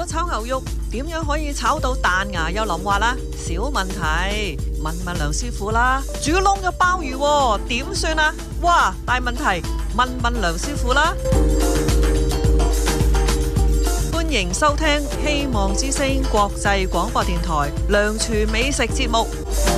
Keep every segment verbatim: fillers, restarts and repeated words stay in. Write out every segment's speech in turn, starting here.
炒牛肉點樣可以炒到彈牙又腍滑啦？小問題，問問梁師傅啦。煮燶嘅鮑魚喎，點算啊？哇，大問題，問問梁師傅啦。歡迎收聽希望之聲國際廣播電台梁廚美食節目。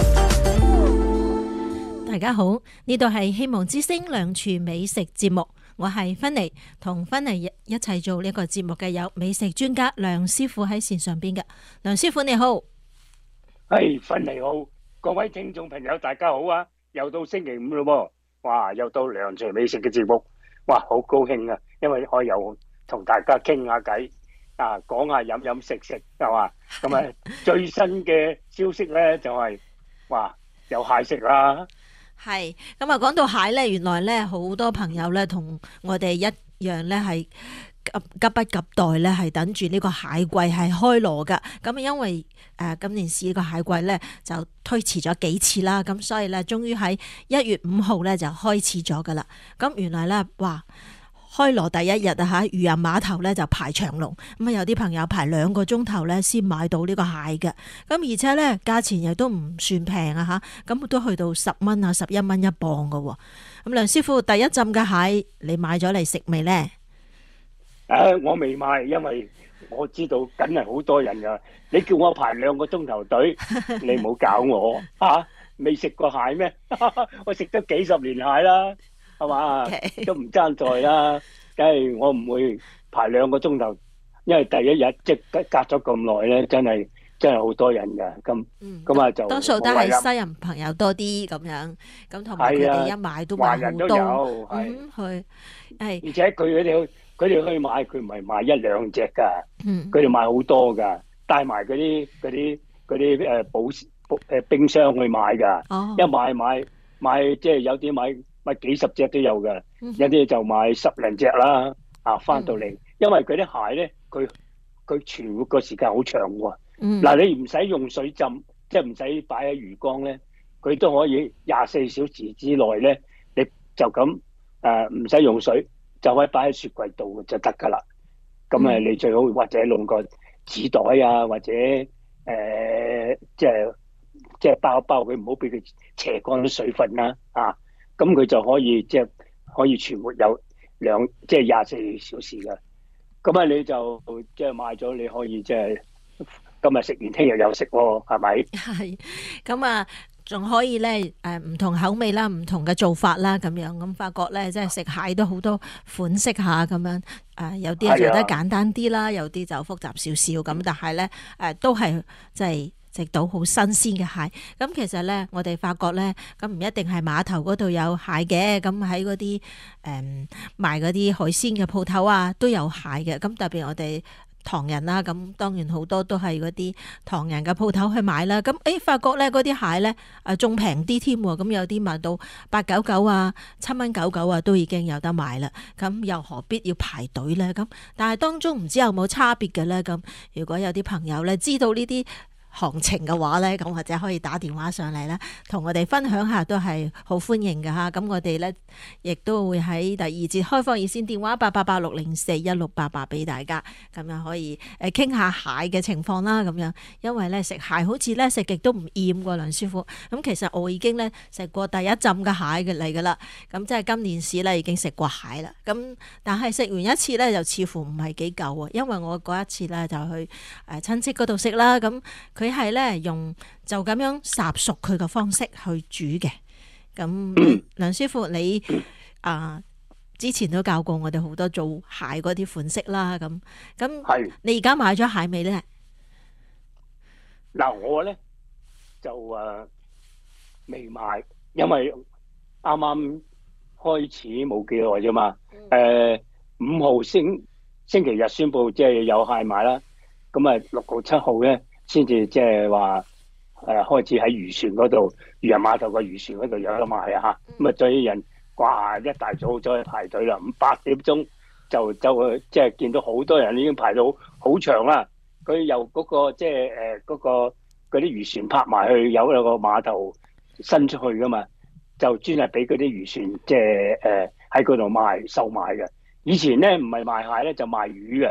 大家好，呢度係希望之聲梁廚美食節目，我係芬妮，同芬妮一齊做呢個節目嘅有美食專家梁師傅喺線上邊嘅。梁師傅你好。 係，芬妮好，各位聽眾朋友大家好啊！又到星期五咯，哇！又到梁廚美食嘅節目，哇！好高興啊，因為可以又同大家傾下偈啊，講下飲飲食食係嘛？咁啊，最新嘅消息咧就係、是、哇，有蟹食啦。 係咁啊！講到蟹咧，原來咧好多朋友咧同我哋一樣咧係急急不及待咧，係等住呢個蟹季係開鑼噶。咁因為誒、呃、今年市呢個蟹季咧就推遲咗幾次啦，咁所以咧終於喺一月五號咧就開始咗噶啦。咁原來咧哇！開鑼第一日啊嚇，漁人碼頭咧就排長龍，咁啊有啲朋友排兩個鐘頭咧先買到呢個蟹嘅，咁而且咧價錢亦都唔算平啊嚇，咁都去到十蚊啊十一蚊一磅噶喎。咁梁師傅第一浸嘅蟹你買咗嚟食未咧？ 誒，我未買，因為我知道梗係好多人噶，你叫我排兩個鐘頭隊，你唔好搞我嚇，未食過蟹咩？我食咗幾十年蟹啦。係嘛，okay. 都唔爭在啦，梗係我唔會排兩個鐘頭，因為第一日即隔隔咗咁耐咧，真係真係好多人噶，咁咁啊就多數都係西人朋友多啲咁樣，咁同埋佢哋一買都買好多，嗯，去係， 而且佢佢哋佢哋去買，佢唔係買一兩隻噶， 嗯， 佢哋買好多噶，帶埋嗰啲嗰啲嗰啲誒保誒冰箱去買噶， 哦， 一買買買即係有啲買。買幾十隻都有嘅，有啲就買十零隻啦。啊，翻到嚟，因為佢啲蟹咧，佢佢存活個時間好長喎。嗱、嗯，你唔使用，用水浸，即係唔使擺喺魚缸咧，佢都可以廿四小時之內咧，你就咁誒唔使用水，就可以擺喺雪櫃度就得噶啦。咁誒，你最好或者用個紙袋啊，或者誒、呃、即係即係包一包佢，唔好俾佢斜乾啲水分啦。啊！咁佢就可以即係可以存活有兩即係廿四小時嘅，咁啊你就即係買咗，你可以即係今日食完，聽日又食喎，係咪？ 係，咁啊仲可以咧誒唔同口味啦，唔同嘅做法啦，咁樣咁發覺咧，即係食蟹都好多款式下咁樣誒，有啲做得簡單啲啦，有啲就複雜少少咁，但係咧誒都係即係食到好新鮮嘅蟹，咁其實咧，我哋發覺咧，咁唔一定係碼頭嗰度有蟹嘅，咁喺嗰啲誒賣嗰啲海鮮嘅鋪頭啊，都有蟹嘅。咁特別我哋唐人啦，咁當然好多都係嗰啲唐人嘅鋪頭去買啦。咁誒發覺咧，嗰啲蟹咧誒仲平啲添喎，咁有啲賣到八九九啊、七蚊九九啊，都已經有得買啦。咁又何必要排隊咧？咁但係當中唔知有冇差別嘅咧？咁如果有啲朋友咧知道呢啲行情嘅話咧，咁或者可以打電話上嚟咧，同我哋分享下都係好歡迎㗎吓。咁我哋咧亦都會喺第二節開放熱線電話八八八六零四一六八八俾大家，咁樣可以誒傾下蟹嘅情況啦。咁樣因為咧食蟹好似咧食極都唔厭喎，梁師傅。咁其實我已經咧食過第一浸嘅蟹嘅嚟㗎啦。咁即係今年市咧已經食過蟹啦。咁但係食完一次咧，就似乎唔係幾夠啊。因為我嗰一次咧就去誒親戚嗰度食啦。咁佢係咧用就咁樣烚熟佢嘅方式去煮嘅。咁梁師傅你啊、呃、之前都教過我哋好多做蟹嗰啲款式啦。咁咁你而家買咗蟹未咧？ 嗱，我咧就誒未買，因為啱啱開始冇幾耐啫嘛。誒五號星星期日宣布即係有蟹賣啦。咁啊六號七號咧。先至即係話誒開始喺漁船嗰度，漁人碼頭個漁船嗰度有得賣啊！咁啊，所以人哇一大早走去排隊啦，五八點鐘就走去，即係見到好多人已經排到好長啦。佢由嗰個即係誒嗰個嗰啲漁船泊埋去，有有個碼頭伸出去噶嘛，就專係俾嗰啲漁船即係誒喺嗰度賣售賣嘅。以前咧唔係賣蟹咧，就賣魚嘅。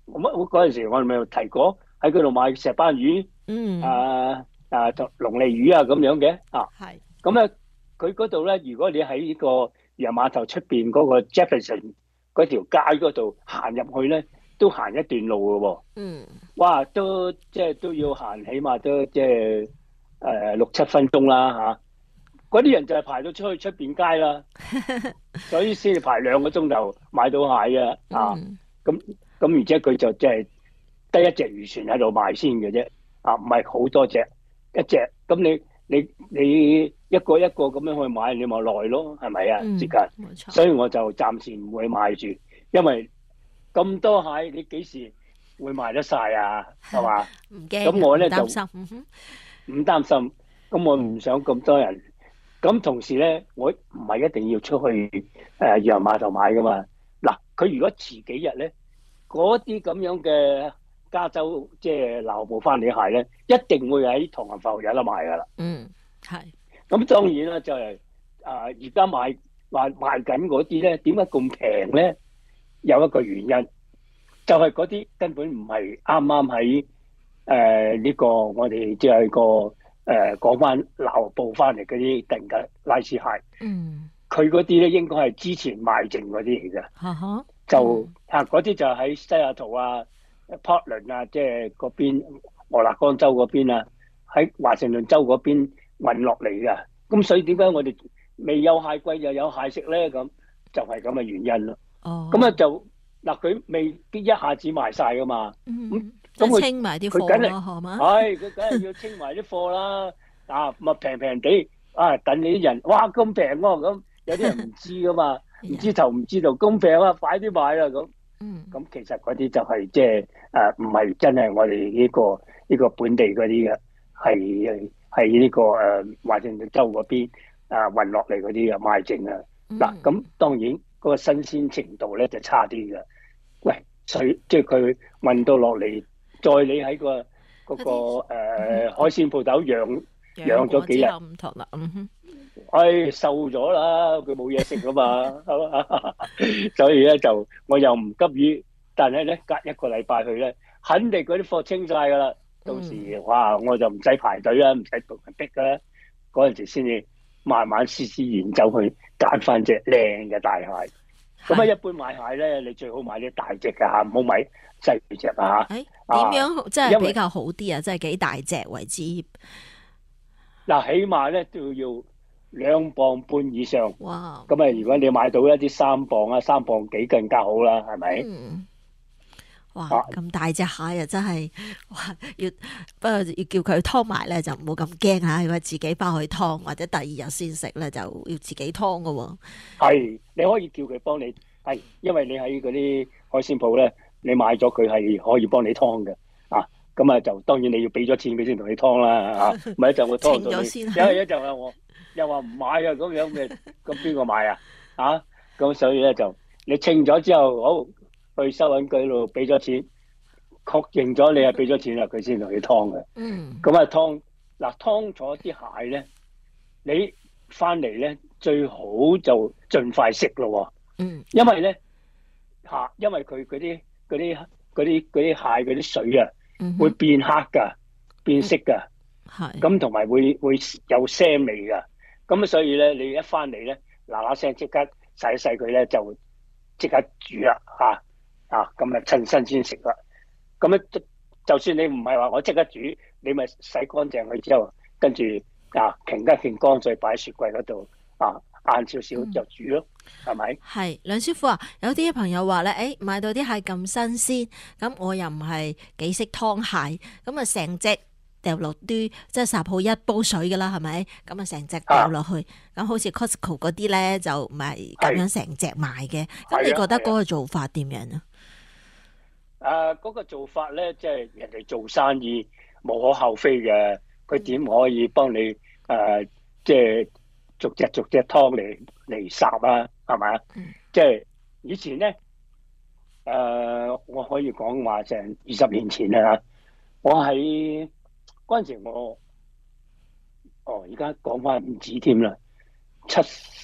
我我嗰陣時我哋咪有提過喺嗰度買石斑魚， 嗯， 啊啊同龍利魚啊咁樣嘅啊。 係， 咁咧佢嗰度咧，如果你喺呢個漁人碼頭出邊嗰個 Jefferson 嗰條街嗰度行入去咧，都行一段路嘅喎。 嗯， 哇，都即係都要行，起碼都即係誒六七分鐘啦嚇。嗰啲人就係排到出去出邊街啦，所以先至排兩個鐘頭買到蟹嘅啊。 嗯咁咁而且佢就即係得一隻漁船喺度賣先嘅啫，啊唔係好多隻一隻。咁你你你一個一個咁樣去買，你咪耐咯，係咪啊？ 嗯時間， 冇錯， 所以我就暫時唔會買住，因為咁多蟹，你幾時會賣得晒啊？係嘛？ 唔驚， 咁我咧就唔擔心，嗯哼唔擔心，咁我唔想咁多人。咁同時咧，我唔係一定要出去誒漁人碼頭買噶嘛。嗱，佢如果遲幾日咧，嗰啲咁樣嘅加州即係撈捕翻嚟蟹咧，一定會喺唐人埠有得賣噶啦。 嗯，係， 咁當然啦，就係啊而家賣賣賣緊嗰啲咧，點解咁平咧？有一個原因，就係嗰啲根本唔係啱啱喺誒呢個我哋即係個誒講翻撈捕翻嚟嗰啲定嘅拉絲蟹， 嗯， 佢嗰啲咧應該係之前賣剩嗰啲嚟嘅。 哈哈， 就啊嗰啲就喺西雅圖啊、Portland 啊，即係嗰邊俄勒岡州嗰邊啊，喺華盛頓州嗰邊運落嚟嘅。咁所以點解我哋未有蟹季又有蟹食咧？咁就係咁嘅原因咯。 哦， 咁啊就嗱，佢未必一下子賣晒噶嘛。 嗯， 咁即係佢清埋啲佢梗係貨咯，係嘛？ 唉，佢梗係要清埋啲貨啦。啊，咪平平地啊，等你啲人哇咁平喎，咁有啲人唔知噶嘛。唔知頭唔知道咁平啊，快啲買啦咁。 嗯， 咁其實嗰啲就係即係誒，唔係真係我哋呢個呢個本地嗰啲嘅，係係呢個誒華盛頓州嗰邊啊運落嚟嗰啲嘅賣剩啊。嗱，咁當然嗰個新鮮程度咧就差啲嘅。喂，水即係佢運到落嚟，再你喺個嗰個誒海鮮鋪頭養養咗幾日， 唔同啦，嗯哼。 唉，瘦咗啦，佢冇嘢食噶嘛，係嘛？所以咧就我又唔急於，但係咧隔一個禮拜去咧，肯定嗰啲貨清晒噶啦。到時哇，我就唔使排隊啦，唔使同人逼噶啦。嗰陣時先至慢慢施施然走去揀翻隻靚嘅大蟹。咁啊，一般買蟹咧，你最好買啲大隻嘅嚇，唔好買細隻啊嚇。 誒點樣即係比較好啲啊？即係幾大隻為之？ 嗱，起碼咧都要兩磅半以上。 哇！ 咁啊，如果你買到一啲三磅啊、三磅幾更加好啦，係咪？ 嗯。哇！咁大隻蟹啊，真係哇！要不過要叫佢劏埋咧，就唔好咁驚嚇。如果自己翻去劏，或者第二日先食咧，就要自己劏噶喎。 係，你可以叫佢幫你，係，因為你喺嗰啲海鮮鋪咧，你買咗佢係可以幫你劏嘅。啊，咁啊就當然你要俾咗錢佢先同你劏啦。嚇，唔係一陣我劏到你，因為一陣啊我又話唔買啊咁樣嘅，咁邊個買啊？啊，咁所以咧就你稱咗之後，好。去收銀機度俾咗錢，確認咗你係俾咗錢啦，佢先同你劏嘅。 嗯。咁啊劏嗱劏咗啲蟹咧，你翻嚟咧最好就盡快食咯。 嗯。 因為咧嚇，因為佢嗰啲嗰啲嗰啲嗰啲蟹嗰啲水啊， 嗯、 會變黑㗎，變色㗎。 係、嗯。 咁同埋會會有腥味㗎。咁所以咧，你一翻嚟咧，嗱嗱聲即刻洗一洗佢咧，就即刻煮啦嚇。啊，咁啊趁新鮮食啦。咁咧，就算你唔係話我即刻煮，你咪洗乾淨佢之後，跟住啊擎一擎乾再擺喺雪櫃嗰度啊，晏少少就煮咯，係、嗯、咪？係梁師傅啊，有啲朋友話咧，誒買到啲蟹咁新鮮，咁我又唔係幾識劏蟹，咁啊成隻掉落啲即係烚好一煲水噶啦，係咪？咁啊成隻掉落去，咁、啊、好似 Costco 嗰啲咧就唔係咁樣成隻賣嘅。咁你覺得嗰個做法點樣啊？ 誒、呃、嗰、那個做法咧，即係人哋做生意無可厚非嘅。佢點可以幫你誒、呃，即係逐隻逐隻湯嚟嚟烚啊？係咪啊？嗯、即係以前咧，誒、呃、我可以講話成二十年前啊，我喺嗰陣時我，哦而家講翻唔止添啦，七十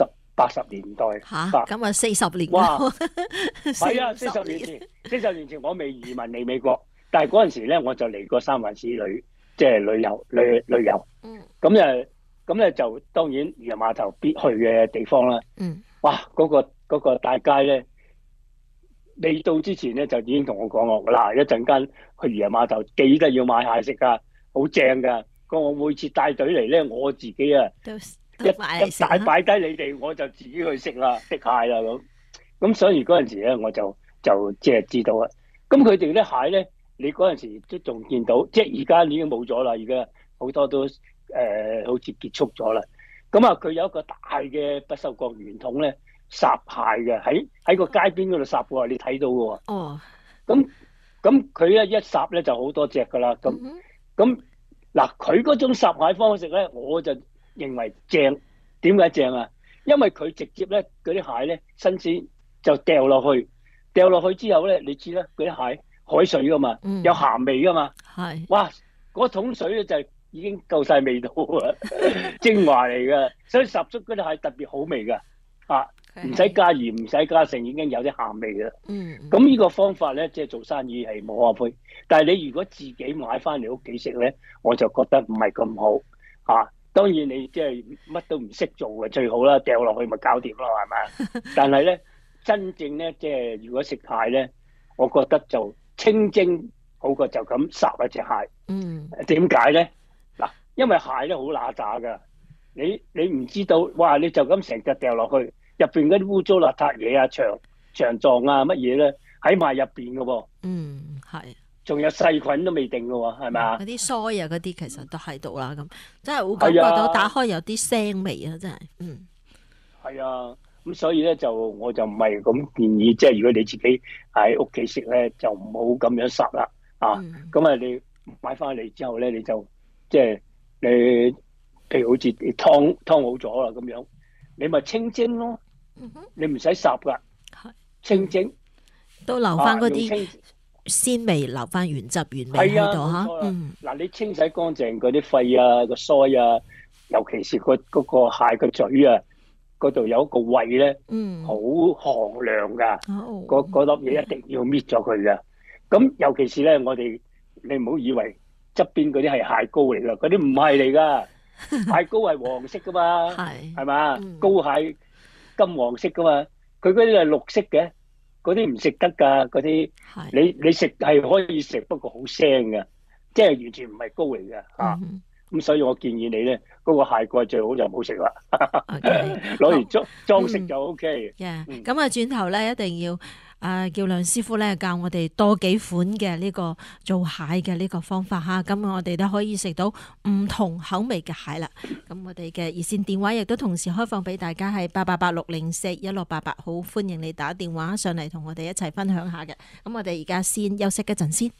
八十年代吓，咁啊四十年哇， 啦， 係啊，四十年前，四十年前我未移民嚟美國，但係嗰陣時咧我就嚟過三藩市旅，即係旅遊旅旅遊。 嗯。 咁誒，咁咧就當然漁人碼頭必去嘅地方啦。 嗯。 哇！嗰、嗰個嗰、嗰個大街咧，未到之前咧就已經同我講我嗱，一陣間去漁人碼頭記得要買蟹食㗎，好正㗎。咁我每次帶隊嚟咧，我自己啊都一一大擺低你哋，我就自己去食啦，食蟹啦咁。咁所以嗰陣時咧，我就就即係知道啦。咁佢哋啲蟹咧，你嗰陣時都仲見到，即係而家已經冇咗啦，而家好多都誒、呃、好似結束咗啦。咁啊，佢有一個大嘅不鏽鋼圓筒咧，烚蟹嘅，喺喺個街邊嗰度烚喎，你睇到嘅喎。 哦。 咁咁佢咧一烚咧就好多隻㗎啦。咁咁嗱，佢嗰種烚蟹方式咧，我就認為正。點解正啊？因為佢直接咧嗰啲蟹咧新鮮就掉落去，掉落去之後咧，你知啦，嗰啲蟹海水㗎嘛， 嗯、 有鹹味㗎嘛。 係。 哇！嗰桶水咧就係已經夠晒味道啊，精華嚟㗎，所以烚出嗰啲蟹特別好味㗎，啊，唔使加鹽，唔使加成，已經有啲鹹味㗎。 嗯。 咁呢個方法咧，即係做生意係無可厚非。但係你如果自己買翻嚟屋企食咧，我就覺得唔係咁好啊。當然你即係乜都唔識做嘅最好啦，掉落去咪搞掂咯，係咪？但係咧，真正咧即係如果食蟹咧，我覺得就清蒸好過就咁烚一隻蟹。 嗯。 點解咧？嗱，因為蟹咧好乸渣㗎，你你唔知道，哇！你就咁成隻掉落去，入邊嗰啲污糟邋遢嘢啊、腸腸臟啊乜嘢咧，喺埋入邊㗎喎。 嗯，係。 仲有細菌都未定㗎喎，係咪啊？ 嗰啲腮啊，嗰啲其實都喺度啦，咁真係會感覺到打開有啲腥味啊，真係。嗯。係啊，咁所以咧就我就唔係咁建議，即係如果你自己喺屋企食咧，就唔好咁樣烚啦。啊，咁、嗯、啊你買翻嚟之後咧，你就即係你譬如好似你湯湯好咗啦咁樣，你咪清蒸咯。嗯、你唔使烚噶，清蒸都留翻嗰啲鮮味，留翻原汁原味喺度嚇。 嗱，你清洗乾淨嗰啲肺啊、個腮啊，尤其是個嗰個蟹個嘴啊，嗰度有一個胃咧，好寒涼噶。嗰嗰粒嘢一定要搣咗佢噶。咁尤其是咧，我哋你唔好以為側邊嗰啲係蟹膏嚟噶，嗰啲唔係嚟噶。蟹膏係黃色噶嘛，係係嘛？膏蟹金黃色噶嘛，佢嗰啲係綠色嘅。嗰啲唔食得㗎，嗰啲你你食係可以食，不過好腥㗎，即係完全唔係膏嚟㗎嚇。咁所以我建議你咧，嗰個蟹蓋最好就唔好食啦，攞嚟裝裝飾就 O K。 咁啊，轉頭咧一定要啊叫梁師傅咧教我哋多幾款嘅呢個做蟹嘅呢個方法嚇。咁我哋都可以食到唔同口味嘅蟹啦。咁我哋嘅熱線電話亦都同時開放俾大家係八八八六零四一六八八，好歡迎你打電話上嚟同我哋一齊分享下嘅。咁我哋而家先休息一陣先。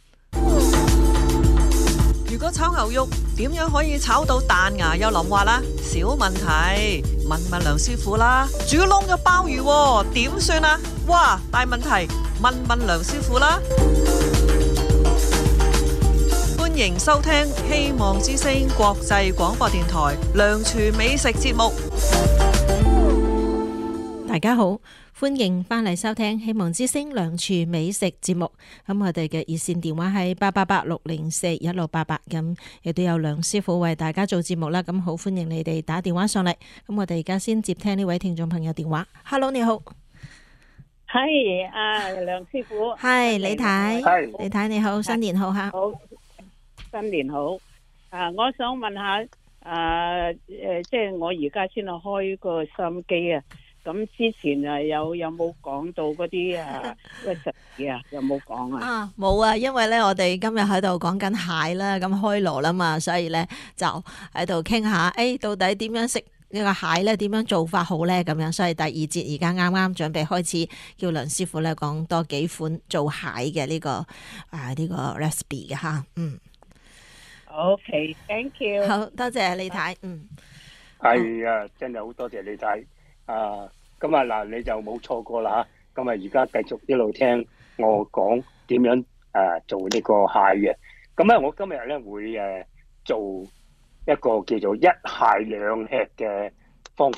如果炒牛肉點樣可以炒到彈牙又腍滑啦？小問題，問問梁師傅啦。煮燶咗鮑魚點算啊？哇，大問題，問問梁師傅啦。歡迎收聽希望之聲國際廣播電台梁廚美食節目。 大家好，歡迎翻嚟收聽希望之聲梁廚美食節目。咁我哋嘅熱線電話係八八八六零四一六八八，咁亦都有梁師傅為大家做節目啦。咁好歡迎你哋打電話上嚟。咁我哋而家先接聽呢位聽眾朋友電話。Hello， 你好。 係啊，梁師傅。 係李太，李太你好，新年好吓。 好，新年好。啊，我想問下，誒、啊、誒，即係我而家先去開個收音機啊。咁之前啊有有冇講到嗰啲啊咩食嘢啊？有冇講啊？ 啊冇啊，因為咧我哋今日喺度講緊蟹啦，咁開鑼啦嘛，所以咧就喺度傾下，誒、哎、到底點樣食呢個蟹咧？點樣做法好咧？咁樣，所以第二節而家啱啱準備開始，叫梁師傅咧講多幾款做蟹嘅呢、這個啊呢、這個 recipe 嘅吓，嗯。 OK，thank you。 好多謝李太，嗯。 係啊，真係好多謝李太。啊，咁啊嗱，你就冇錯過啦吓，咁啊而家繼續一路聽我講點樣誒、啊、做呢個蟹嘅。咁咧我今日咧會誒做一個叫做一蟹兩吃嘅方法。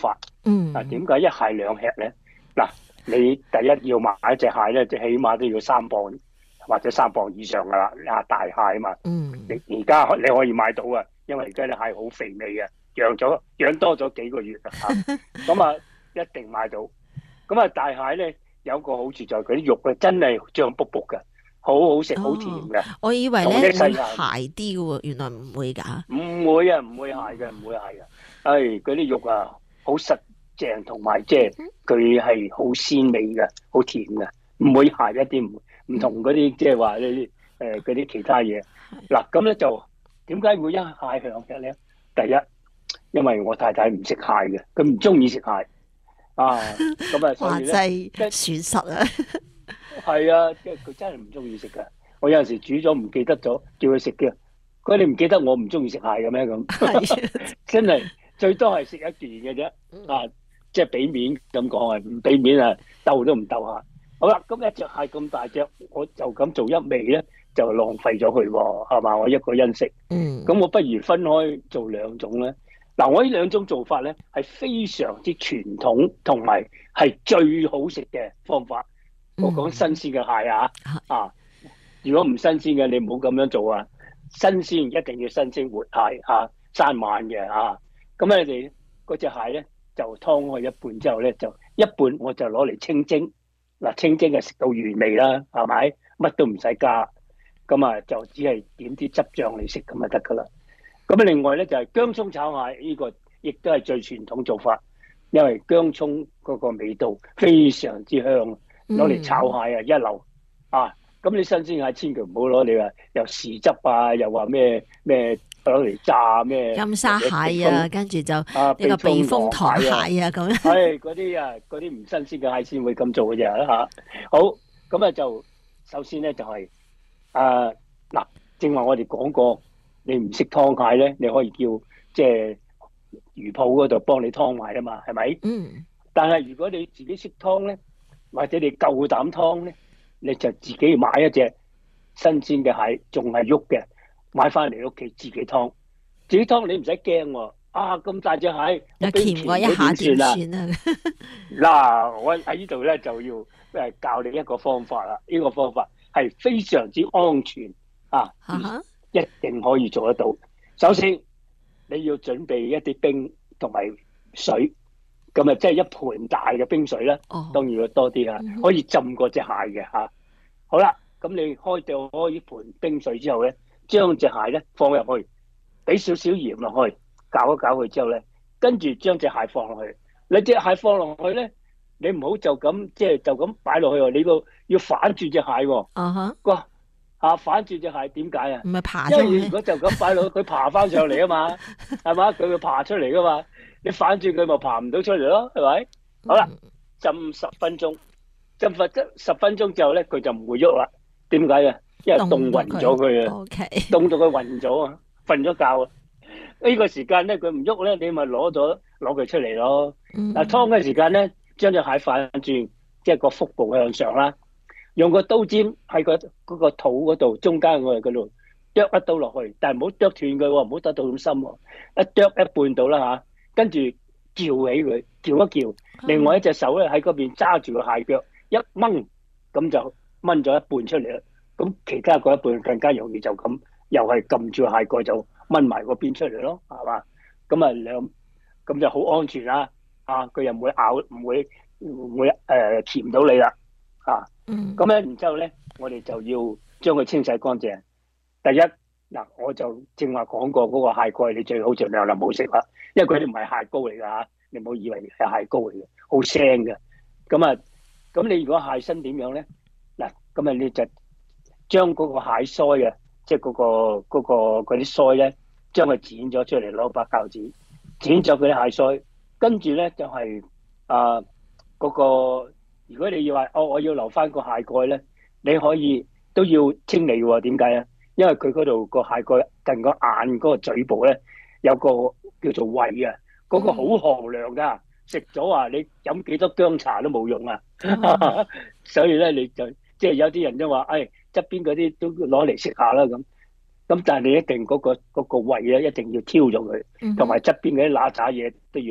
嗯。 啊，點解一蟹兩吃咧？嗱，你第一要買一隻蟹咧，就起碼都要三磅或者三磅以上噶啦，啊大蟹啊嘛。 嗯。 你而家你可以買到啊，因為而家啲蟹好肥美嘅，養咗養多咗幾個月啊，咁啊一定買到。咁啊大蟹咧有個好處就係佢啲肉咧真係脹卜卜嘅，好好食，好甜嘅。 我以為咧同會啲細蟹鞋啲嘅喎，原來唔會㗎。 唔會啊，唔會蟹嘅，唔會蟹嘅。唉，嗰啲肉啊，好實淨，同埋即係佢係好鮮美嘅，好甜嘅，唔會蟹一啲，唔唔同嗰啲即係話呢啲誒嗰啲其他嘢。嗱咁咧就點解會一蟹兩吃咧？第一，因為我太太唔食蟹嘅，佢唔中意食蟹啊，咁啊，所以咧即係損失啊。 係啊，即係佢真係唔中意食嘅。我有陣時煮咗唔記得咗，叫佢食嘅。佢你唔記得我唔中意食蟹嘅咩咁？真係最多係食一件嘅啫。啊，即係俾面咁講啊，唔俾面啊，鬥都唔鬥下。好啦，咁一隻蟹咁大隻，我就咁做一味咧，就浪費咗佢喎，係嘛？我一個人食， 嗯， 咁我不如分開做兩種咧。嗱，我呢兩種做法咧係非常之傳統，同埋係最好食嘅方法。我講新鮮嘅蟹啊，啊，如果唔新鮮嘅，你唔好咁樣做啊！新鮮一定要新鮮活蟹啊，生猛嘅啊。咁咧，你哋嗰隻蟹咧就劏開一半之後咧，就一半我就攞嚟清蒸。嗱，清蒸就食到原味啦，係咪？乜都唔使加，咁啊就只係點啲汁醬嚟食咁就得噶啦。咁啊，另外咧就係薑葱炒蟹，呢個亦都係最傳統做法，因為薑葱嗰個味道非常之香，攞嚟炒蟹啊一流啊！咁你新鮮蟹千祈唔好攞你話又豉汁啊，又話咩咩攞嚟炸咩金沙蟹啊，跟住就啊呢個避風塘蟹啊咁樣。 係嗰啲啊，嗰啲唔新鮮嘅蟹先會咁做嘅啫嚇。好，咁啊就首先咧就係誒嗱，正話我哋講過，你唔識劏蟹咧，你可以叫即係魚鋪嗰度幫你劏埋啊嘛，係咪？ 嗯。 但係如果你自己識劏咧，或者你夠膽劏咧，你就自己買一隻新鮮嘅蟹，仲係喐嘅，買翻嚟屋企自己劏。自己劏你唔使驚喎，啊咁大隻蟹， 又鉗我一下點算啊？ 嗱，我喺呢度咧就要誒教你一個方法啦。呢個方法係非常之安全啊，一定可以做得到。首先你要準備一啲冰同埋水。咁啊，即係一盤大嘅冰水啦，當然要多啲啊，可以浸過隻蟹嘅嚇。好啦，咁你開掉開呢盤冰水之後咧，將隻蟹咧放入去，俾少少鹽落去，攪一攪佢之後咧，跟住將隻蟹放落去。你隻蟹放落去咧，你唔好就咁即係就咁擺落去喎，你個要反住隻蟹喎。 啊哈！ 哇嚇反住隻蟹點解啊？ 唔係爬， 因為如果就咁擺落去，佢爬翻上嚟啊嘛，係嘛？佢會爬出嚟噶嘛。你反轉佢咪爬唔到出嚟咯，係咪？好啦，浸十分鐘，浸罰得十分鐘之後咧，佢就唔會喐啦。點解啊？因為凍暈咗佢啊，凍到佢暈咗啊，瞓咗覺啊。呢個時間咧，佢唔喐咧，你咪攞咗攞佢出嚟咯。嗱，劏嘅時間咧，將隻蟹反轉，即係個腹部向上啦，用個刀尖喺個嗰個肚嗰度中間我哋嗰度剁一刀落去，但係唔好剁斷佢喎，唔好剁到咁深喎，一剁一半到啦嚇。跟住撬起佢，撬一撬，另外一隻手咧喺嗰邊揸住個蟹腳，一掹咁就掹咗一半出嚟啦。咁其他嗰一半更加容易就咁，又係撳住蟹蓋就掹埋個邊出嚟咯，係嘛？咁啊兩咁就好安全啦，啊佢又唔會咬，唔會唔會誒鉗到你啦，啊，咁咧然之後咧，我哋就要將佢清洗乾淨。第一。嗱，我就正話講過嗰個蟹蓋，你最好盡量就唔好食啦，因為佢哋唔係蟹膏嚟㗎嚇，你唔好以為係蟹膏嚟嘅，好腥嘅。咁啊，咁你如果蟹身點樣咧？嗱，咁啊你就將嗰個蟹腮啊，即係嗰個嗰個嗰啲腮咧，將佢剪咗出嚟，攞把鉸剪剪咗佢啲蟹腮，跟住咧就係啊嗰個，如果你要話哦，我要留翻個蟹蓋咧，你可以都要清理喎。點解啊？因為佢嗰度個蟹蓋近個眼嗰個嘴部咧，有個叫做胃啊，嗰、那個好寒涼噶，食咗啊你飲幾多薑茶都冇用啊，嗯、所以咧你就即係有啲人都話，誒側邊嗰啲都攞嚟食下啦咁，咁但係你一定嗰、那個嗰、那個胃咧一定要挑咗佢，同埋側邊嗰啲乸渣嘢都要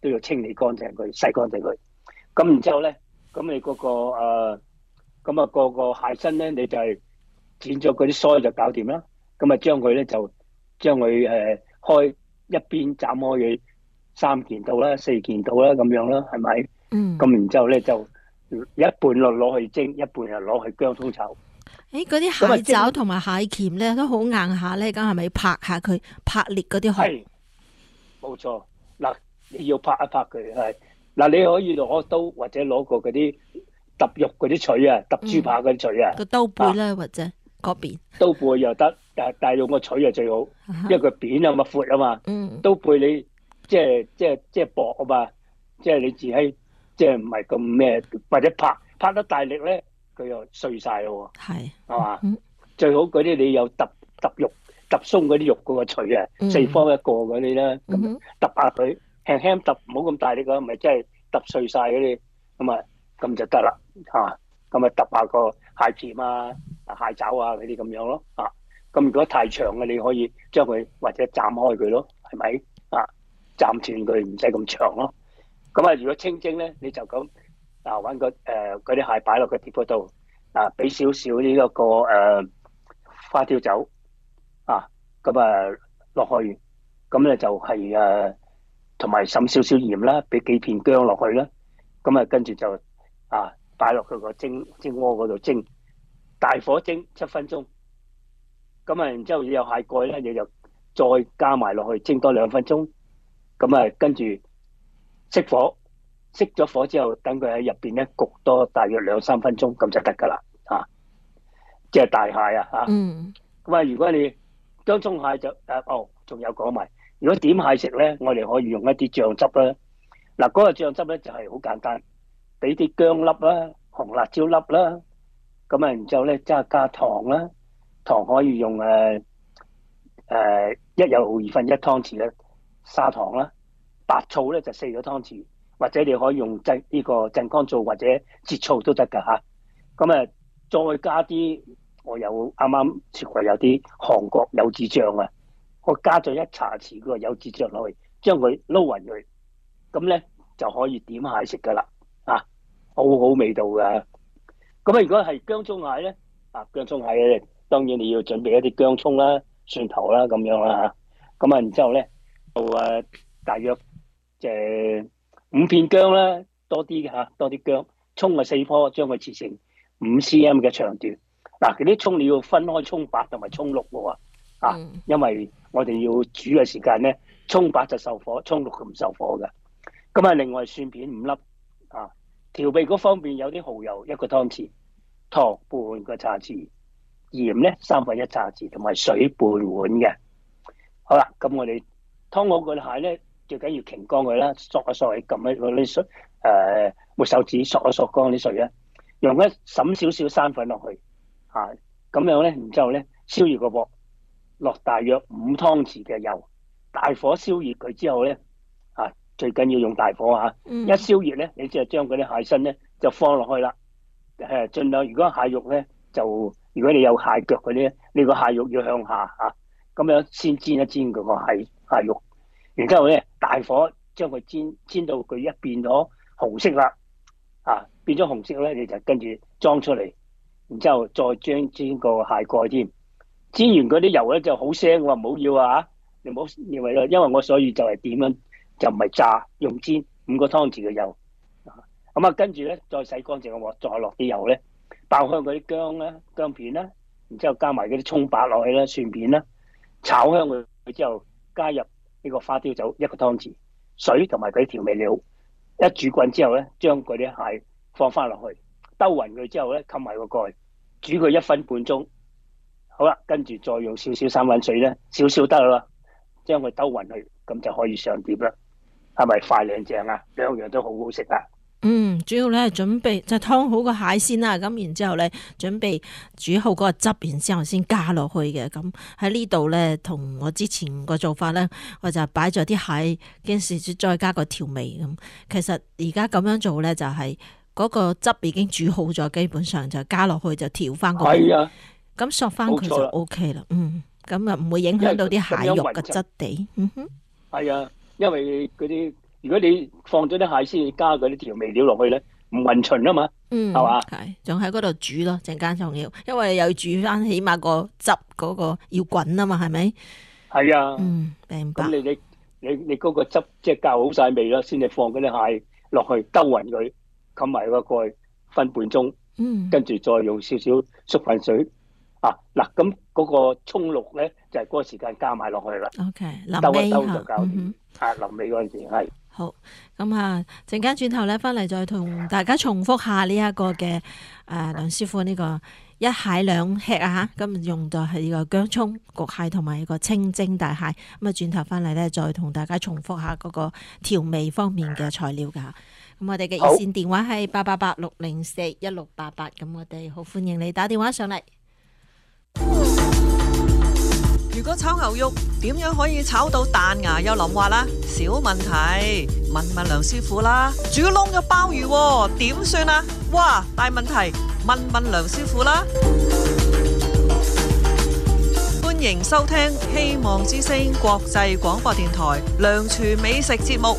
都要清理乾淨佢，洗乾淨佢。咁然之後咧，咁你嗰、個誒，咁啊個個蟹身咧，你就係剪咗嗰啲腮就搞掂啦。咁啊將佢咧就將佢誒開一邊斬開佢三件到啦、四件到啦咁樣啦，係咪？ 嗯。 咁然之後咧就一半落攞去蒸，一半又攞去薑葱炒。 誒，嗰啲蟹爪同埋蟹鉗咧都好硬下咧，咁係咪拍下佢拍裂嗰啲殼？ 係，冇錯。嗱，你要拍一拍佢係。嗱，你可以攞刀或者攞個嗰啲揼肉嗰啲錘啊，揼豬扒嗰啲錘啊。 個刀背咧，或者嗰邊。 刀背又得，但係但係用個錘就最好，因為佢扁啊嘛，闊啊嘛。 嗯。 刀背你即係即係即係薄啊嘛，即係你自己即係唔係咁咩，或者拍拍得大力咧，佢又碎晒咯喎。係。係嘛？最好嗰啲你有揼揼肉、揼鬆嗰啲肉嗰個錘啊，四方一個嗰啲啦，咁揼下佢。輕輕揼，唔好咁大力㗎，咪真係揼碎晒嗰啲，咁啊咁就得啦嚇。咁啊揼下個蟹鉗啊、蟹爪啊嗰啲咁樣咯啊。咁如果太長嘅，你可以將佢或者斬開佢咯，係咪啊？斬斷佢唔使咁長咯。咁啊，如果清蒸咧，你就咁啊揾個誒嗰啲蟹擺落個碟嗰度啊，俾少少呢一個誒花雕酒啊，咁啊落去，咁咧就係誒。同埋滲少少鹽啦，俾幾片薑落去啦，咁啊跟住就啊擺落去個蒸蒸鍋嗰度蒸，大火蒸七分鐘，咁啊然之後有蟹蓋咧，你就再加埋落去蒸多兩分鐘，咁啊跟住熄火，熄咗火之後，等佢喺入邊咧焗多大約兩三分鐘，咁就得噶啦，啊，即係大蟹啊，嚇，嗯，咁啊如果你薑葱蟹就誒、啊、哦，仲有講埋。如果點蟹食咧，我哋可以用一啲醬汁啦。嗱，嗰個醬汁咧就係好簡單，俾啲薑粒啦、紅辣椒粒啦，咁啊，然之後咧加加糖啦，糖可以用誒誒一又二分一湯匙咧砂糖啦，白醋咧就四個湯匙，或者你可以用鎮呢個鎮江醋或者浙醋都得㗎嚇。咁啊，再加啲我有啱啱食過有啲韓國柚子醬啊。我加咗一茶匙嗰個柚子醬落去，將佢撈勻佢，咁咧就可以點蟹食噶啦，啊，好好味道噶。咁啊，如果係薑葱蟹咧，啊薑葱蟹咧，當然你要準備一啲薑葱啦、蒜頭啦咁樣啦嚇。咁啊，然之後咧就誒大約誒五片薑啦，多啲嚇，多啲薑。葱啊四顆，將佢切成五 cm 嘅長段。嗱，嗰啲葱你要分開葱白同埋葱綠喎，啊，因為我哋要煮嘅時間咧，葱白就受火，葱綠就唔受火嘅。咁啊，另外蒜片五粒啊，調味嗰方面有啲蠔油一個湯匙，糖半個茶匙，鹽咧三分一茶匙，同埋水半碗嘅。好啦，咁我哋湯好個蟹咧，最緊要擎乾佢啦，索一索，撳一嗰啲水，誒抹手指索一索乾啲水啊，用一滲少少生粉落去，啊，咁樣咧，然之後咧燒熱個鑊。落大約五湯匙嘅油，大火燒熱佢之後咧，啊最緊要用大火啊！嗯、一燒熱咧，你就將嗰啲蟹身咧就放落去啦。誒，盡量如果蟹肉咧就，如果你有蟹腳嗰啲，你個蟹肉要向下啊，咁樣先煎一煎嗰個蟹蟹肉。然之後咧，大火將佢煎煎到佢一變咗紅色啦，啊變咗紅色咧，你就跟住裝出嚟，然之後再將煎個蟹蓋添。煎完嗰啲油咧就好腥，我話唔好要啊！你唔好認為咯，因為我所以就係點樣，就唔係炸，用煎五個湯匙嘅油。咁啊，跟住咧再洗乾淨個鑊，再落啲油咧，爆香嗰啲薑啦、薑片啦，然之後加埋嗰啲葱白落去啦、蒜片啦，炒香佢之後，加入呢個花雕酒一個湯匙，水同埋嗰啲調味料，一煮滾之後咧，將嗰啲蟹放翻落去，兜勻佢之後咧，冚埋個蓋，煮佢一分半鐘。好啦，跟住再用少少三溫水咧，少少得啦，將佢兜勻去，咁就可以上碟啦。係咪快靚正啊？兩樣都好好食啊！ 嗯，主要咧準備就湯好個蟹先啦，咁然之後咧準備煮好嗰個汁，然之後先加落去嘅。咁喺呢度咧，同我之前個做法咧，我就擺咗啲蟹，跟住再加個調味咁。其實而家咁樣做咧，就係嗰個汁已經煮好咗，基本上就加落去就調翻個。係啊。咁索翻佢就 O K 啦，嗯，咁啊唔會影響到啲蟹肉嘅質地，嗯哼， 係啊，因為嗰啲如果你放咗啲蟹先加嗰啲調味料落去咧，唔勻循啊嘛， 嗯， 係嘛？ 係，仲喺嗰度煮咯，陣間仲要，因為你又要煮翻，起碼個汁嗰個要滾啊嘛，係咪？ 係啊， 嗯，明白。 咁你你你你嗰個汁即係校好晒味啦，先至放嗰啲蟹落去兜勻佢，冚埋個蓋分半鐘， 嗯， 跟住再用少少粟粉水啊嗱，咁嗰個葱綠咧就係嗰個時間加埋落去啦， OK，臨兜尾一兜就嚇， 搞掂。 嗯啊，臨尾嗰陣時係好，咁啊，陣間轉頭咧，翻嚟再同大家重複下呢一個嘅誒梁師傅呢個一蟹兩吃啊嚇，咁用到係呢個薑葱焗蟹同埋呢個清蒸大蟹。咁啊，轉頭翻嚟咧，再同大家重複下嗰個調味方面嘅材料㗎。咁我哋嘅熱線電話係八八八六零四一六八八，咁我哋好歡迎你打電話上嚟。 如果炒牛肉點樣可以炒到彈牙又腍滑啦？小問題，問問梁師傅啦。煮燶嘅鮑魚喎，點算啊？哇，大問題，問問梁師傅啦。歡迎收聽希望之聲國際廣播電台梁廚美食節目。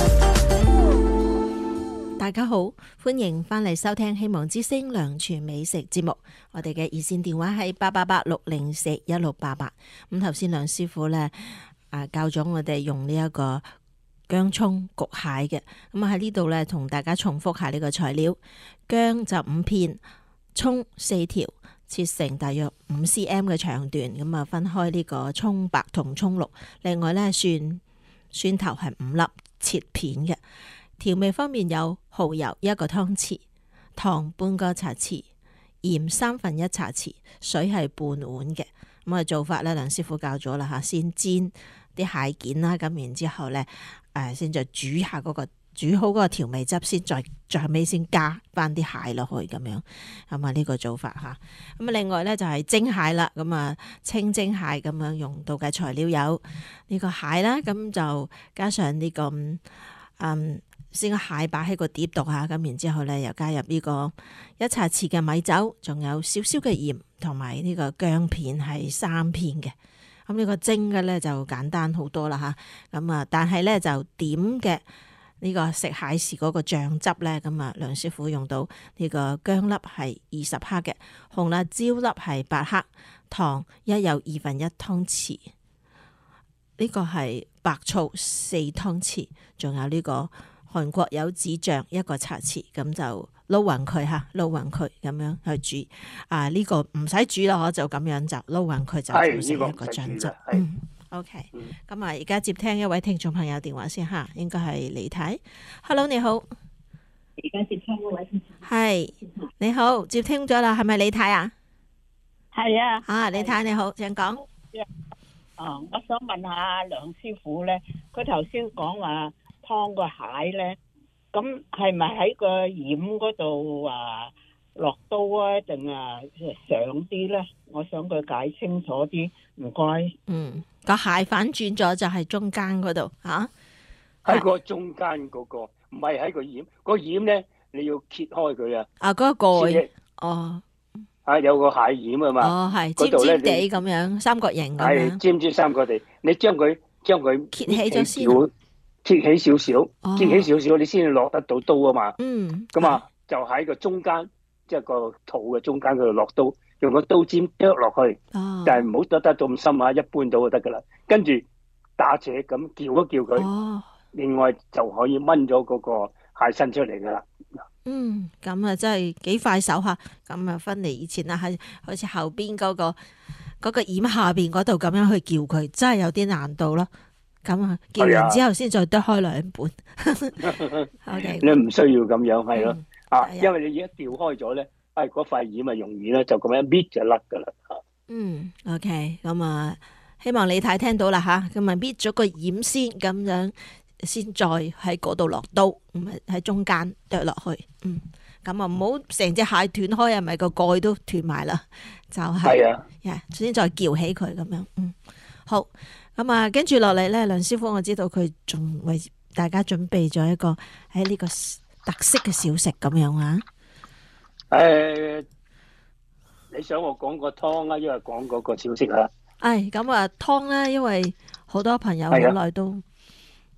大家好，歡迎翻嚟收聽希望之聲梁廚美食節目。我哋嘅熱線電話係八八八六零四一六八八。咁頭先梁師傅咧，啊教咗我哋用呢一個薑葱焗蟹嘅。咁啊喺呢度咧，同大家重複下呢個材料：薑就五片，葱四條，切成大約五 cm 嘅長段。咁啊分開呢個葱白同葱綠。另外咧，蒜蒜頭係五粒，切片嘅。調味方面有蠔油一個湯匙，糖半個茶匙，鹽三分一茶匙，水係半碗嘅。咁啊做法咧，梁師傅教咗啦吓，先煎啲蟹件啦，咁然之後咧，誒先再煮下嗰個煮好嗰個調味汁，先再最後尾先加翻啲蟹落去咁樣。咁啊呢個做法吓。咁啊另外咧就係蒸蟹啦，咁啊清蒸蟹咁樣用到嘅材料有呢個蟹啦，咁就加上呢個嗯。先個蟹擺喺個碟度下，咁然之後咧又加入呢個一茶匙嘅米酒，仲有少少嘅鹽，同埋呢個薑片係三片嘅。咁呢個蒸嘅咧就簡單好多啦吓。咁啊，但係咧就點嘅呢個食蟹豉嗰個醬汁咧，咁啊梁師傅用到呢個薑粒係二十克嘅，紅辣椒粒係八克，糖一又二分一湯匙，呢個係白醋四湯匙，仲有呢個韓國柚子醬一個茶匙，咁就撈勻佢吓，撈勻佢咁樣去煮。啊呢、這個唔使煮啦，我就咁樣就撈勻佢就做成一個醬汁。嗯 ，OK。咁啊，而家接聽一位聽眾朋友電話先吓，應該係李太。Hello， 你好。 而家接聽一位聽眾。 係你好，接聽咗啦，係咪李太啊？ 係啊。 啊，李太你好，請講。 啊，我想問下梁師傅咧，佢頭先講話。劏個蟹咧，咁係咪喺個醃嗰度啊落刀啊，定係上啲咧？我想佢解清楚啲，唔該。 嗯，個蟹反轉咗就係中間嗰度嚇， 喺個中間嗰個，唔係喺個醃。個醃咧，你要揭開佢啊。 啊，嗰個蓋。哦。 啊，有個蟹醃啊嘛。 哦，係尖尖地咁樣，三角形咁樣。 係尖尖三角地，你將佢將佢揭起咗先。 揭起少少，揭起少少，你先至落得到刀啊嘛。 嗯， 咁啊，就喺個中間，即係個肚嘅中間嗰度落刀，用個刀尖剁落去。 哦， 但係唔好剁得咁深啊，一般到就得噶啦。跟住打斜咁叫一叫佢。 哦， 另外就可以炆咗嗰個蟹身出嚟噶啦。 嗯，咁啊真係幾快手吓。咁啊分嚟以前啊，喺好似後邊嗰個嗰個掩下邊嗰度咁樣去叫佢，真係有啲難度咯。咁啊，叫完之後先再剁開兩半。Okay, 你唔需要咁樣，係咯，啊， 嗯、 因為你而家調開咗咧，誒，嗰塊染咪容易咧，就咁樣搣就甩噶啦。 嗯 ，OK，咁啊，希望李太聽到啦吓，咁啊搣咗個染先，咁樣先再喺嗰度落刀，咁啊喺中間剁落去，嗯，咁啊唔好成隻蟹斷開啊，咪個蓋都斷埋啦，就係、是，係啊，呀，先再撬起佢咁樣，嗯，好。咁啊，跟住落嚟咧，梁師傅，我知道佢仲為大家準備咗一個喺呢個特色嘅小食咁樣啊。 誒、呃，你想我講個湯啊，因為講嗰個小食啊？ 誒，咁啊湯咧，因為好多朋友好耐都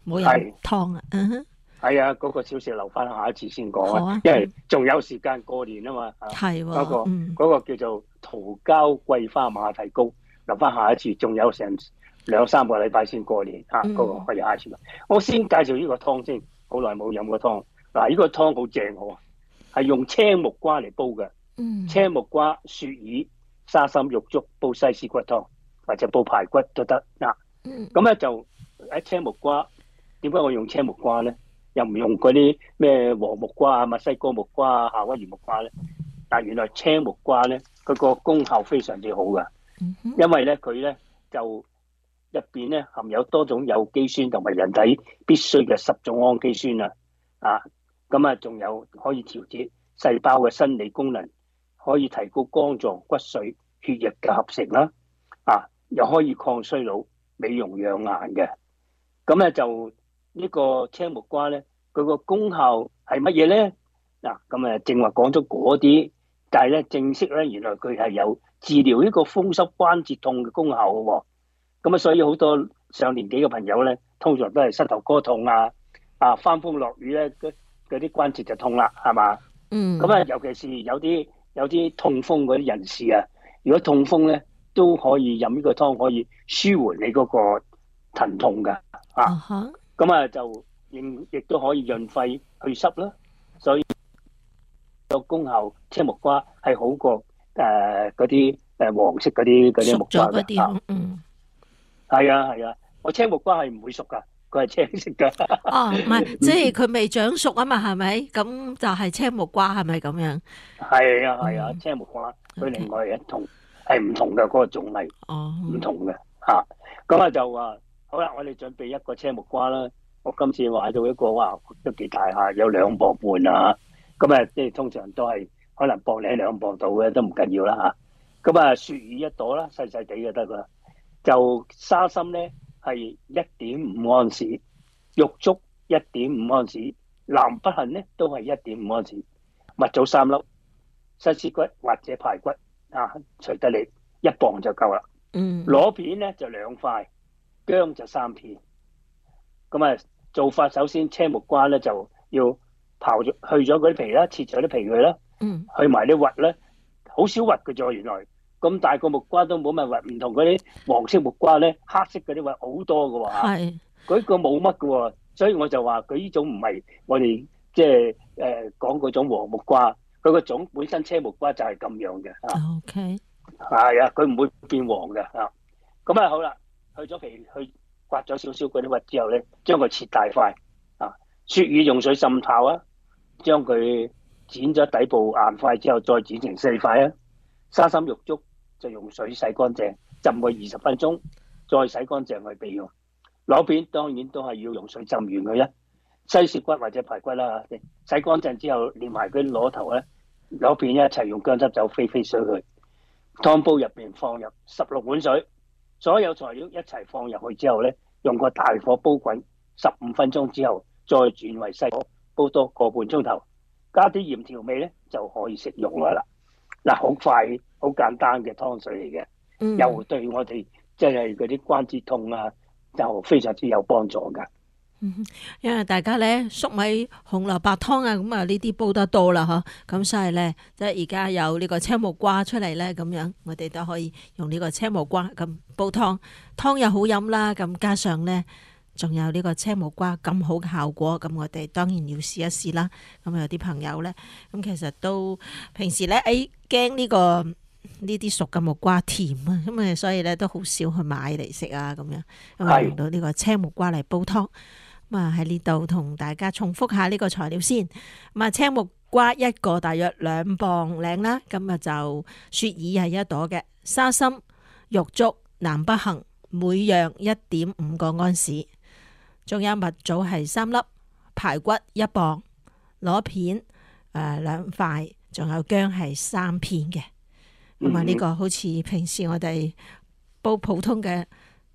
冇飲湯啊。嗯哼， 係啊，嗰、那個小食留翻下一次先講啊， 好啊， 因為仲有時間過年啊嘛。 係喎， 嗰、那個嗰、 嗯、 個叫做桃膠桂花馬蹄糕，留翻下一次，仲有成兩三個禮拜先過年啊。嗰、 嗯、 那個可以下一次。我先介紹呢個湯先，好耐冇飲過湯。嗱，呢個湯好正喎，係用青木瓜嚟煲嘅。 嗯， 青木瓜、雪耳、沙參、玉竹煲西施骨湯，或者煲排骨都得嗱。咁咧、嗯、就喺青木瓜，點解我用青木瓜咧？又唔用嗰啲咩黃木瓜啊、墨西哥木瓜啊、夏威夷木瓜咧？但原來青木瓜咧，佢個功效非常之好噶，因為咧佢咧就入邊咧含有多種有機酸同埋人體必須嘅十種氨基酸啊，啊，咁啊仲有可以調節細胞嘅生理功能，可以提高肝臟、骨髓、血液嘅合成啦，啊，又可以抗衰老、美容養顏嘅。咁咧就呢個青木瓜咧，佢個功效係乜嘢咧？嗱，咁啊正話講咗嗰啲，但係咧正式咧，原來佢係有治療呢個風濕關節痛嘅功效嘅喎。咁啊，所以好多上年紀嘅朋友咧，通常都係膝頭哥痛啊，啊翻風落雨咧，嗰嗰啲關節就痛啦，係嘛？嗯。咁啊，尤其是有啲有啲痛風嗰啲人士啊，如果痛風咧，都可以飲呢個湯，可以舒緩你嗰個疼痛㗎。啊。咁、uh huh. 啊，就亦亦都可以潤肺去濕啦。所以個功效，青木瓜係好過誒嗰啲誒黃色嗰啲嗰啲木瓜嘅。嗯。係啊係啊，我青木瓜係唔會熟噶，佢係青色噶。哦， 唔係，即係佢未長熟啊嘛，係咪？咁就係青木瓜，係咪咁樣？ 係啊係啊，青木瓜佢另外一同係唔同嘅嗰個種類，哦，唔同嘅吓。咁啊就話好啦，我哋準備一個青木瓜啦。我今次買到一個哇，都幾大下，有兩磅半啊。咁啊，即係通常都係可能磅零兩磅到嘅，都唔緊要啦吓。咁啊，雪耳一朵啦，細細地就得啦。就沙參咧係一點五安士，玉竹一點五安士，南北杏咧都係一點五安士，蜜棗三粒，西施骨或者排骨啊，隨得你一磅就夠啦。嗯，螺片咧就兩塊，薑就三片。咁啊，做法首先青木瓜咧就要刨咗去咗嗰啲皮啦，切咗啲皮佢啦，嗯，去埋啲核咧，好少核嘅啫，原來。咁大個木瓜都冇乜核，唔同嗰啲黃色木瓜咧，黑色嗰啲核好多嘅喎。係，佢個冇乜嘅喎，所以我就話佢呢種唔係我哋即係誒講嗰種黃木瓜，佢個種本身青木瓜就係咁樣嘅。O K，係啊，佢唔會變黃嘅啊。咁啊好啦，去咗皮，去刮咗少少嗰啲核之後咧，將佢切大塊啊，雪耳用水浸泡啊，將佢剪咗底部硬塊之後，再剪成細塊啊。沙參玉竹就用水洗乾淨，浸佢二十分鐘，再洗乾淨去備用。螺片當然都係要用水浸完佢啊。西施骨或者排骨啦，洗乾淨之後連埋嗰啲螺頭咧，螺片一齊用薑汁酒飛飛水去。湯煲入邊放入十六碗水，所有材料一齊放入去之後咧，用個大火煲滾十五分鐘之後，再轉為細火煲多個半鐘頭，加啲鹽調味咧就可以食用啦。嗱，好快好簡單嘅湯水嚟嘅，嗯、又對我哋即係嗰啲關節痛啊，就非常之有幫助噶。 嗯，因為大家咧粟米紅蘿蔔湯啊，咁啊呢啲煲得多啦，嗬，咁所以咧即係而家有呢個青木瓜出嚟咧，咁樣我哋都可以用呢個青木瓜咁煲湯，湯又好飲啦，咁加上咧。仲有呢個青木瓜咁好嘅效果，咁我哋當然要試一試啦。咁有啲朋友咧，咁其實都平時咧，誒驚呢個呢啲熟嘅木瓜甜啊，咁啊所以咧都好少去買嚟食啊，咁樣咁啊用到呢個青木瓜嚟煲湯。咁啊喺呢度同大家重複下呢個材料先。咁啊青木瓜一個大約兩磅零啦，咁啊就雪耳係一朵嘅，沙參、玉竹、南北杏每樣一點五個安士。仲有蜜棗係三粒，排骨一磅，螺片誒兩塊，仲有薑係三片嘅。咁啊呢個好似平時我哋煲普通嘅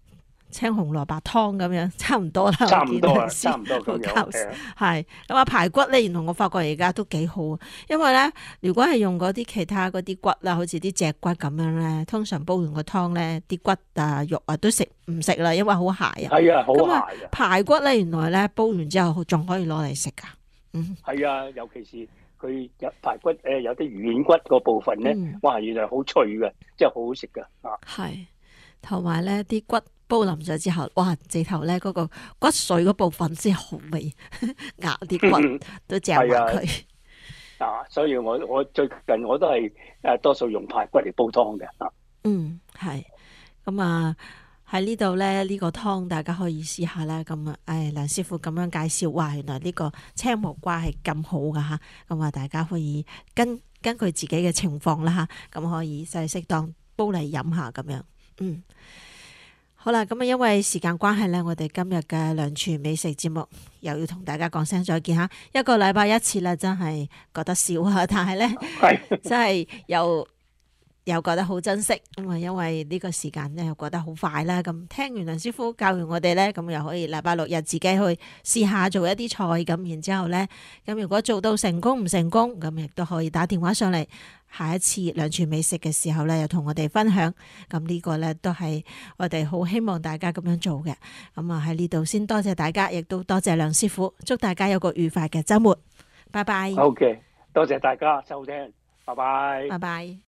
青紅蘿蔔湯咁樣，差唔多啦。 差唔多啊， 我見差唔多咁樣。係啊係咁啊，排骨咧，原來我發覺而家都幾好，因為咧，如果係用嗰啲其他嗰啲骨啦，好似啲脊骨咁樣咧，通常煲完個湯咧，啲骨啊肉啊都食唔食啦，因為好鹹啊。 係啊，好咁啊鹹啊。 排骨咧，原來咧煲完之後仲可以攞嚟食噶。嗯， 係啊，尤其是佢有排骨誒，有啲軟骨嗰部分咧， 嗯哇，原來好脆嘅，真係好好食噶啊！ 係，同埋咧啲骨煲腍咗之後，哇！直頭咧嗰個骨髓嗰部分先好味，咬啲骨都嚼埋佢。 啊，所以我我最近我都係誒多數用排骨嚟煲湯嘅啊。 嗯，係。咁啊喺呢度咧，呢個湯大家可以試下啦。咁啊，誒梁師傅咁樣介紹，哇！原來呢個青木瓜係咁好噶嚇。咁啊，大家可以根根據自己嘅情況啦嚇，咁可以就係適當煲嚟飲下咁樣。嗯。好啦，咁啊，因為時間關係咧，我哋今日嘅梁廚美食節目又要同大家講聲再見吓。一個禮拜一次啦，真係覺得少啊，但係咧，真係又又覺得好珍惜。咁啊，因為呢個時間咧又覺得好快啦。咁聽完梁師傅教完我哋咧，咁又可以禮拜六日自己去試下做一啲菜。咁然之後咧，咁如果做到成功唔成功，咁亦都可以打電話上嚟。下一次梁廚美食嘅時候咧，又同我哋分享。咁呢個咧都係我哋好希望大家咁樣做嘅。咁啊喺呢度先多謝大家，亦都多謝梁師傅，祝大家有個愉快嘅週末。拜拜。 OK，多謝大家收聽，拜拜。 拜拜。